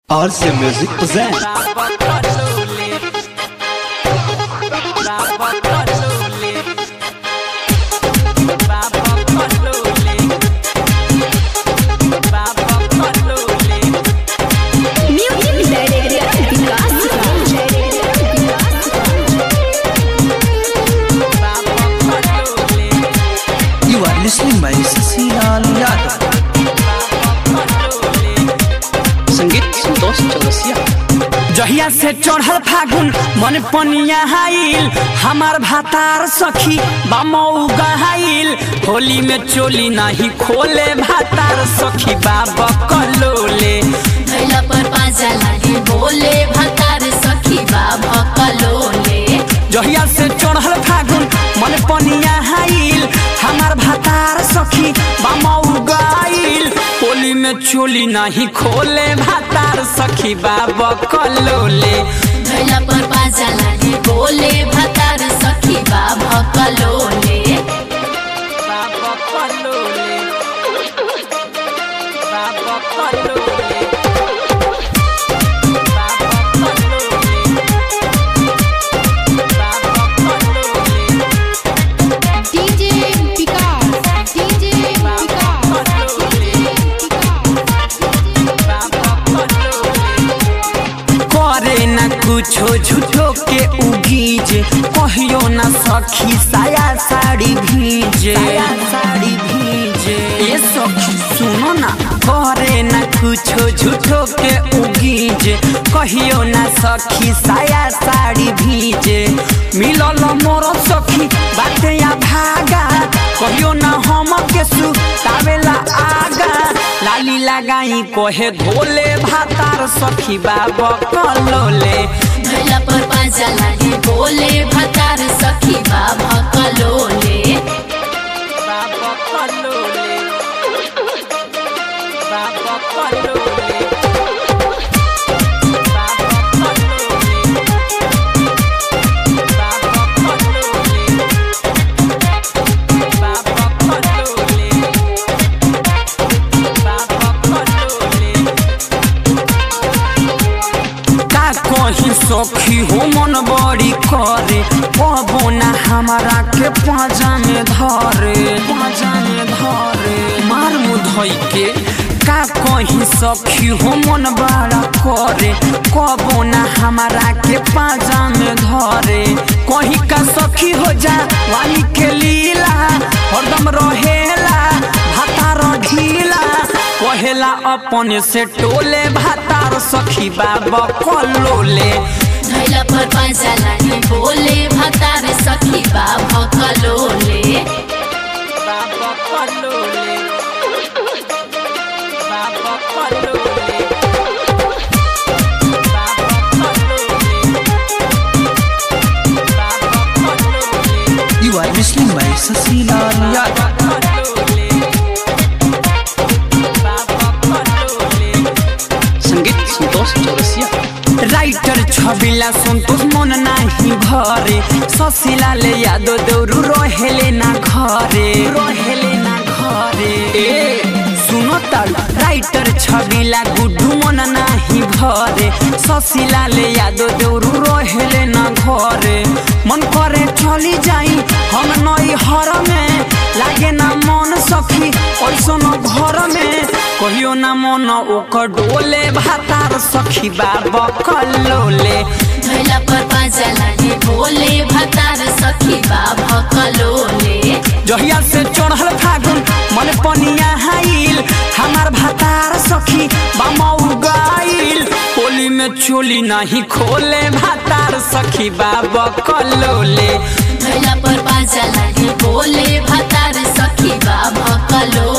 RC Music presents You are listening by Sasilaal Yadav. संगीत संतोष चौरसिया। जहिया से चढ़ल फागुन मन पनिया हाइल हमार भातार सखी बामऊ गहाइल होली में चोली नहीं खोले भातार सखी बाबा कलोले भैला पर पाजा लागे बोले भातार सखी बाबा कलोले। जहिया से चढ़ल फागुन मन पनिया हाइल हमार भातार सखी बामऊ गहाइल होली में चोली नहीं खोले भातार सखी बाबा कलोले भैला पर पाजा लागे बोले भातार सखी बाबा कलोले। बाबा कलोले बाबा कलोले कुछो झूठो के उगीजे कहियो ना सखी साया साड़ी भीजे ए सखी सुनो ना करे ना कुछो झूठो के उगीजे कहियो ना सखी साया साड़ी भीजे मिलल मोर सखी बाटे या भागा कहियो ना हम के सुतावेला आगा लाली लगाई कोहे धोले भातार सखी बाबा कलोले भैला पर पाजा लागे बोले भातार सखी बाबा कलोले। बाबा कलोले बाबा कलोले सखी हो मन बड़ी करे कबो ना हमारा के पाजा में धरे मार मुधई के का कहीं सखी हो मन बड़ा करे कबो ना हमारा के पाजा में धरे कहीं का सखी हो जा वाली के लीला हरदम रहेला भातार ढीला कहेला अपने से टोले भातार सखी बाबा कलोले भैला पर पाजा लागे बोले भातार सखी बाबा कलोले। बाबा कलोले बाबा कलोले You are listening by Sasilaal Yadav. संगीत संतोष चौरसिया। राइटर छबिला संतोष मन नाही घरे ससिला ले यादो देउरु रहेले ना घरे ए सुनो ताल राइटर छबिला गुड्डू मन नाही घरे ससिला ले यादो देउरु रहेले ना घरे मन करे चली जाई हम नई हर में लागे ना मन सखी ओइसन घर में कहियो ना मन ओकर डोले भातार सखी बाबा कलोले भैला पर पाजा लागे बोले भातार सखी बाबा कलोले। जहिया से चढ़ल फागुन मन पनिया हाइल हमार भातार सखी बामऊ गइल होली में चोली नहीं खोले भातार सखी बाबा कलोले भैला पर पाजा लागे बोले भातार सखी बाबा कलोले।